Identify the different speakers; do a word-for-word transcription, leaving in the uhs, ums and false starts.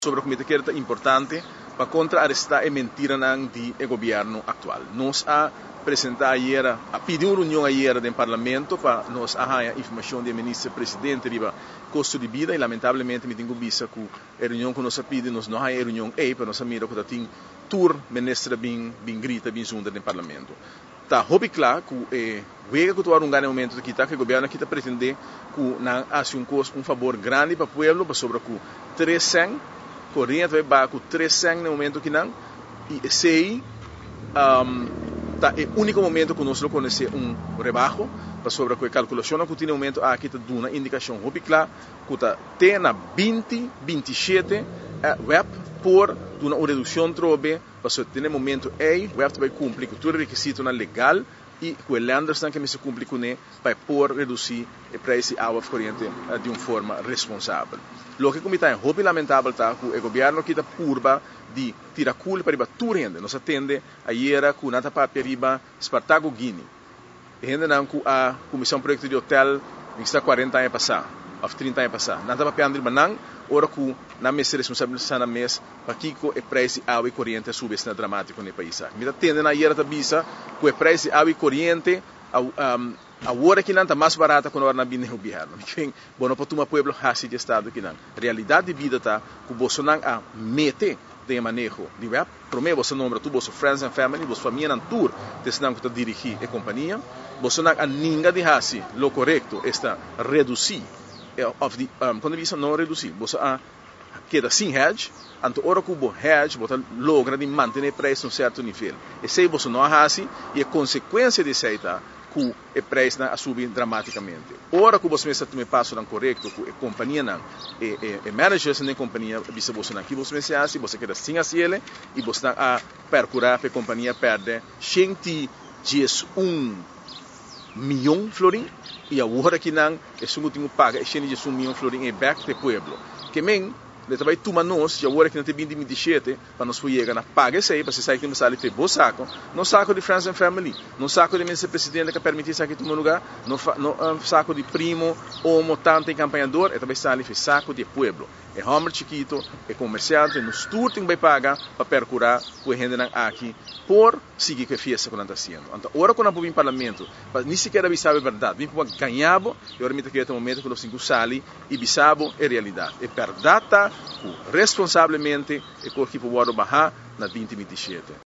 Speaker 1: sobre o comitê que é importante para contrarrestar a mentira do governo atual. Nós a apresentar ayer, a pedir uma reunião ayer do Parlamento para nós arranjar informação do ministro-presidente sobre custo de vida e lamentavelmente me tenho visto que a reunião que nós pedimos nós não há reunião aí para nós mira que tem tour ministra bem bem grita bem junto do Parlamento. Tá hobby claro que é vega que tu um grande momento que tá que o governo aqui tá pretende que não haja um custo um favor grande para o povo para sobre que trezentos corrente vai com trezentos no momento que não e sei um, tá é o único momento que nós não conhece um rebaixo para sobre a calculação que tem no momento aqui tá dando uma indicação hobby claro que tá tem na vinte, vinte e sete uh, web por uma redução trobe para sobre ter momento aí web vai cumprir com todo requisito na legal e com o lenders que me se cumpre com ele para por reduzir o preço da água corrente de uma forma responsável. O que como está é hobby lamentável tá que o governo que está curva de tirar culpa para tudo rende. Nós atende ayer com nada para riba Spartago Guinea. Rende não com a comissão projeto de hotel que está quarenta anos passar, ou trinta anos passar. Nada para pedir banang, ora que na mesa responsabilidade na mesa para que o preço da água corrente sube está dramático no país. Me atende na ayer tabisa que o preço da água corrente um, a hora que não está mais barata quando hora na bine o governo. Então, bom, para o povo hasi de estado que não. Realidade de vida tá que você não a mete de manejo de web. Primeiro você nombra tu você friends and family, você família não tour, desde não que dirigir a companhia. Você não a ninguém de hasi, lo correto está reduzir of the um, quando visa não reduzir, você a queda sem hedge, anto hora que o hedge você logra de manter o preço em um certo nível. E se você não hasi e a consequência de isso tá que o preço a subir dramaticamente. Ora que você está tomando passo não correto, que a companhia não, e, e, e managers da companhia, visa você não, que você me se você quer assim assim ele, e você não a percurar para a companhia perde cento e um milhão de florim, e a hora que não, é o último paga, cento e um milhão de florim é back do povo. Que men le trabalho tuma nós, já agora que não tem vinte e sete, para nós chegar na paga isso aí, para você sair que não sabe ter bom saco, não saco de friends and family, não saco de ministro-presidente que permitir sair aqui no lugar, não, não um, saco de primo, ou motante campanhador, é também sabe fez saco de povo. É homem chiquito, é comerciante, nos tudo tem que pagar para percurar o rende aqui, por seguir que a fiesta que não está sendo. Então, agora quando eu vim para o parlamento, nem sequer avisava a verdade, vim para ganhar, e agora me está querendo um momento que nós temos que sair e bisabo é realidade. É verdade, responsablemente, é o que o Waro Bahá na vinte e vinte e sete.